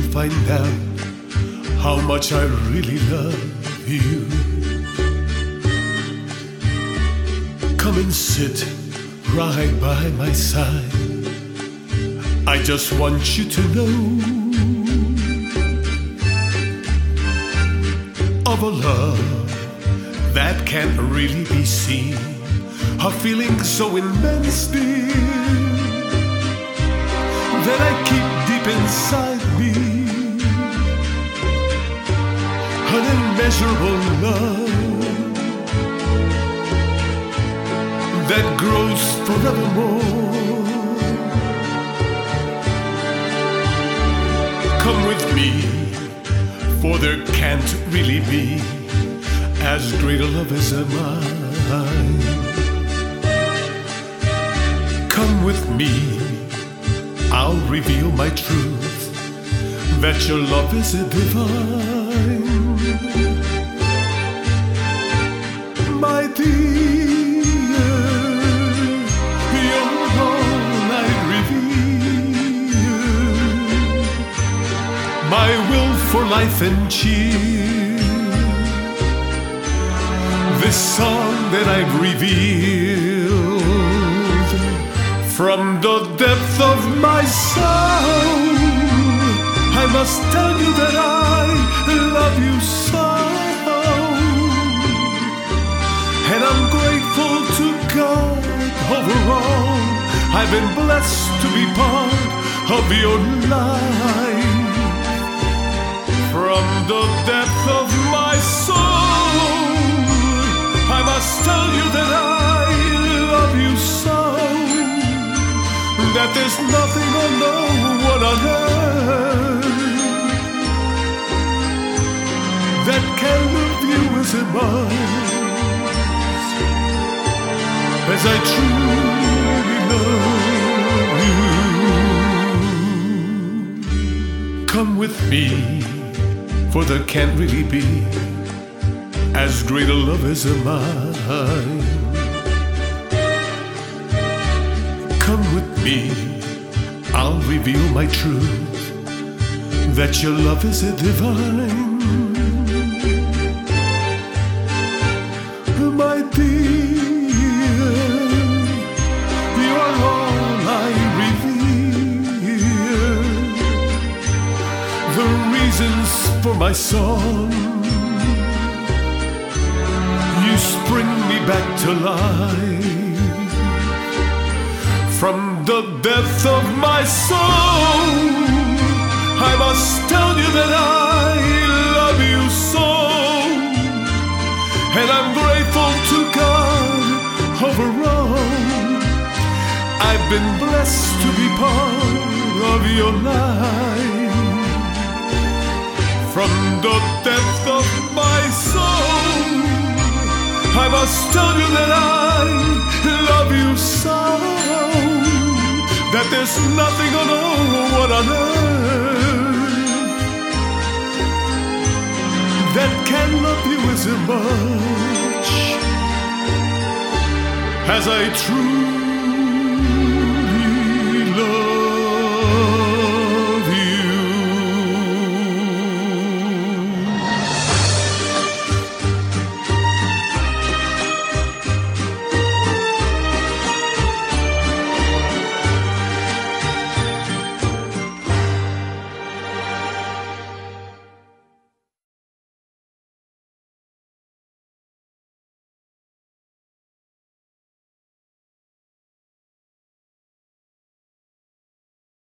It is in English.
find out how much I really love you. Come and sit right by my side. I just want you to know of a love that can't really be seen, a feeling so immense, dear, that I keep deep inside me, an immeasurable love that grows forevermore. Come with me, for there can't really be as great a love as mine. Come with me, I'll reveal my truth, that your love is divine. My dear, you're all I reveal, my will for life and cheer. This song that I've revealed from the depth of my soul, I must tell you that I love you so. And I'm grateful to God overall, I've been blessed to be part of your life. From the depth of my soul, I must tell you that I love you so, that there's nothing or no one on earth that can love you as much as I truly love you. Come with me, for there can't really be as great a love as mine. Come with me, I'll reveal my truth, that your love is divine. My dear, you are all I reveal, the reasons for my song. You spring me back to life from the depth of my soul. I must tell you that I love you so, and I'm grateful to God overall, I've been blessed to be part of your life. From the depth of my soul, I must tell you that I love you so, that there's nothing on what on earth that can love you as much as I truly